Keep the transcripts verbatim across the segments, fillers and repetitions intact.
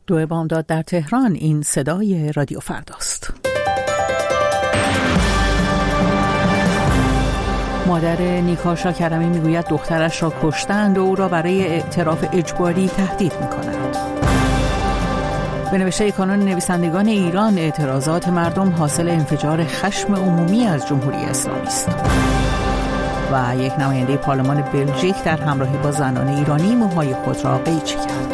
دو بامداد در تهران. این صدای رادیو فرداست. مادر نیکا شاکرمی میگوید دخترش را کشتند و او را برای اعتراف اجباری تهدید می‌کنند. به نوشته کانون نویسندگان ایران، اعتراضات مردم حاصل انفجار خشم عمومی از جمهوری اسلامی است. و یک نماینده پارلمان بلژیک در همراهی با زنان ایرانی موهای خود را قیچی کرد.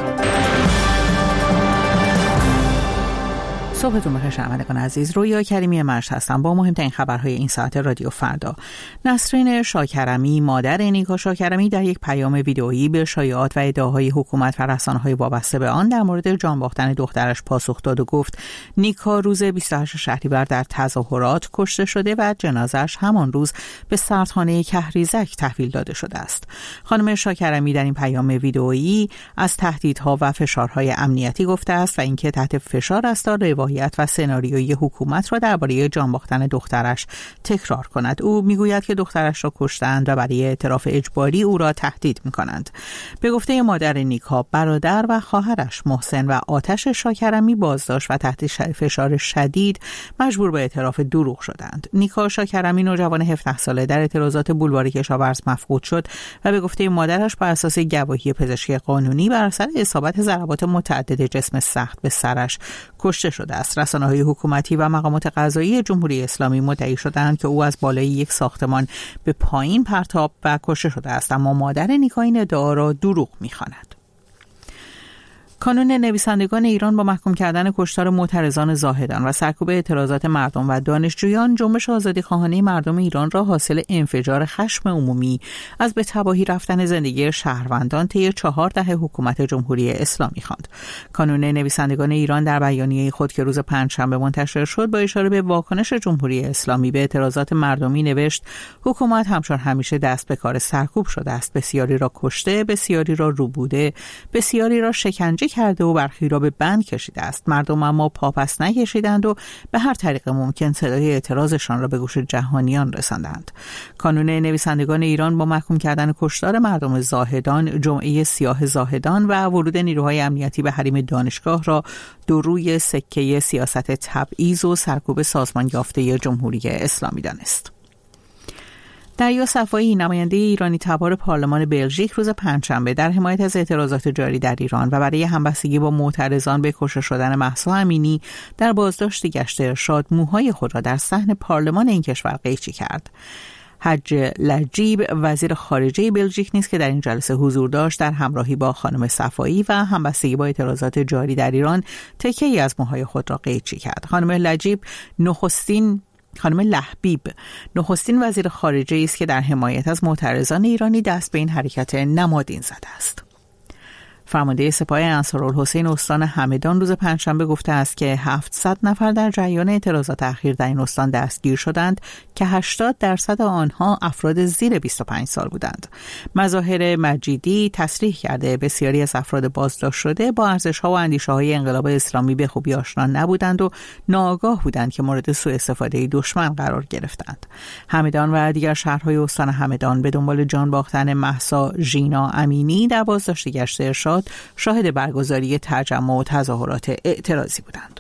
صبحتون بخیر شنوندگان عزیز، رویا کریمی مرش هستم با مهمترین خبرهای این ساعت رادیو فردا. نسرین شاکرمی، مادر نیکا شاکرمی، در یک پیام ویدئویی به شایعات و ادعاهای حکومت و رسانه‌های وابسته به آن در مورد جان باختن دخترش پاسخ داد و گفت نیکا روز بیست و هشتم شهریور در تظاهرات کشته شده و جنازه‌اش همان روز به سردخانه کهریزک تحویل داده شده است. خانم شاکرمی در این پیام ویدئویی از تهدیدها و فشارهای امنیتی گفته است و اینکه تحت فشار است تا روایت و سناریوی حکومت را درباره جان باختن دخترش تکرار کند. او میگوید که دخترش را کشتند و برای اعتراف اجباری او را تهدید میکنند. به گفته مادر نیکا، برادر و خواهرش محسن و آتش شاکرمی بازداشت و تحت فشار شدید مجبور به اعتراف دروغ شدند. نیکا شاکرمی، نوجوان هفده ساله، در اعتراضات بولواری کشاورز مفقود شد و به گفته مادرش بر اساس گواهی پزشکی قانونی بر اثر اصابت ضربات متعدد جسم سخت به سرش کشته شده است. رسانه‌های حکومتی و مقامات قضایی جمهوری اسلامی مدعی شدند که او از بالای یک ساختمان به پایین پرتاب و کشته شده است، اما مادر نیکا این ادعا را دروغ می‌خواند. کانون نویسندگان ایران با محکوم کردن کشتار معترضان زاهدان و سرکوب اعتراضات مردم و دانشجویان، جنبش آزادیخواهانه مردم ایران را حاصل انفجار خشم عمومی از به تباهی رفتن زندگی شهروندان طی چهار دهه حکومت جمهوری اسلامی خواند. کانون نویسندگان ایران در بیانیه خود که روز پنجشنبه منتشر شد با اشاره به واکنش جمهوری اسلامی به اعتراضات مردمی نوشت: حکومت همچون همیشه دست به کار سرکوب شده است، بسیاری را کشته، بسیاری را روبوده، بسیاری را شکنجه کرده و برخی را به بند کشیده است. مردم اما پاپس نکشیدند و به هر طریق ممکن صدای اعتراضشان را به گوش جهانیان رساندند. کانون نویسندگان ایران با محکوم کردن کشتار مردم زاهدان، جمعه سیاه زاهدان و ورود نیروهای امنیتی به حریم دانشگاه را دو روی سکه سیاست تبعیض و سرکوب سازمان یافته جمهوری اسلامی دانست. دریا صفایی، نماینده ایرانی تبار پارلمان بلژیک، روز پنجشنبه در حمایت از اعتراضات جاری در ایران و برای همبستگی با معترضان به کشته شدن مهسا امینی در بازداشت گشت ارشاد، موهای خود را در صحن پارلمان این کشور قیچی کرد. حج لجیب، وزیر خارجه بلژیک نیز که در این جلسه حضور داشت، در همراهی با خانم صفایی و همبستگی با اعتراضات جاری در ایران تکه‌ای از موهای خود را قیچی کرد. خانم لجیب نخستین خانم لحبیب نخستین وزیر خارجه است که در حمایت از معترضان ایرانی دست به این حرکت نمادین زده است. فرمانده سپاه انصارالحسین استان همدان روز پنجشنبه گفته است که هفتصد نفر در جریان اعتراضات اخیر در این استان دستگیر شدند که هشتاد درصد آنها افراد زیر بیست و پنج سال بودند. مظاهر مجیدی تصریح کرده بسیاری از افراد بازداشت شده با ارزش‌ها و اندیشه‌های انقلاب اسلامی به خوبی آشنا نبودند و ناآگاه بودند که مورد سوء استفاده دشمن قرار گرفتند. همدان و دیگر شهرهای استان همدان به دنبال جان باختن مهسا ژینا امینی در بازداشت گشت ارشاد شاهد برگزاری تجمع و تظاهرات اعتراضی بودند.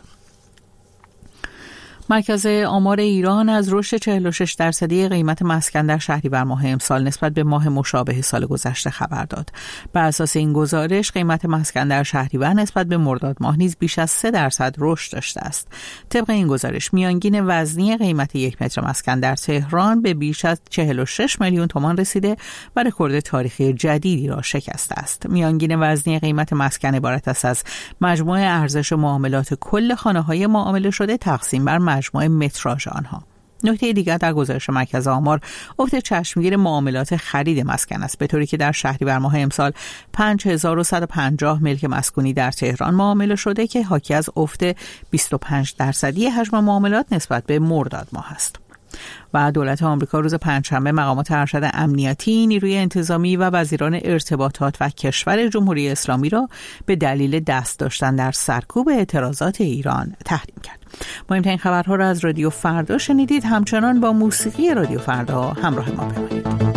مرکز آمار ایران از رشد چهل و شش درصدی قیمت مسکن در شهریور ماه امسال نسبت به ماه مشابه سال گذشته خبر داد. بر اساس این گزارش، قیمت مسکن در شهریور نسبت به مرداد ماه نیز بیش از سه درصد رشد داشته است. طبق این گزارش، میانگین وزنی قیمت یک متر مسکن در تهران به بیش از چهل و شش میلیون تومان رسیده و رکورد تاریخی جدیدی را شکسته است. میانگین وزنی قیمت مسکن عبارت است از مجموع ارزش معاملات کل خانه‌های معامله شده تقسیم بر مجموع متراژ آنها. نکته دیگر در گزارش مرکز آمار افت چشمگیر معاملات خرید مسکن است، به طوری که در شهریور ماه امسال پنج هزار و صد و پنجاه ملک مسکونی در تهران معامله شده که حاکی از افت بیست و پنج درصدی حجم معاملات نسبت به مرداد ماه است. و دولت آمریکا روز پنجشنبه مقامات ارشد امنیتی، نیروی انتظامی و وزیران ارتباطات و کشور جمهوری اسلامی را به دلیل دست داشتن در سرکوب اعتراضات ایران تحریم کرد. مهمترین خبرها را از رادیو فردا شنیدید. همچنان با موسیقی رادیو فردا همراه ما بمانید.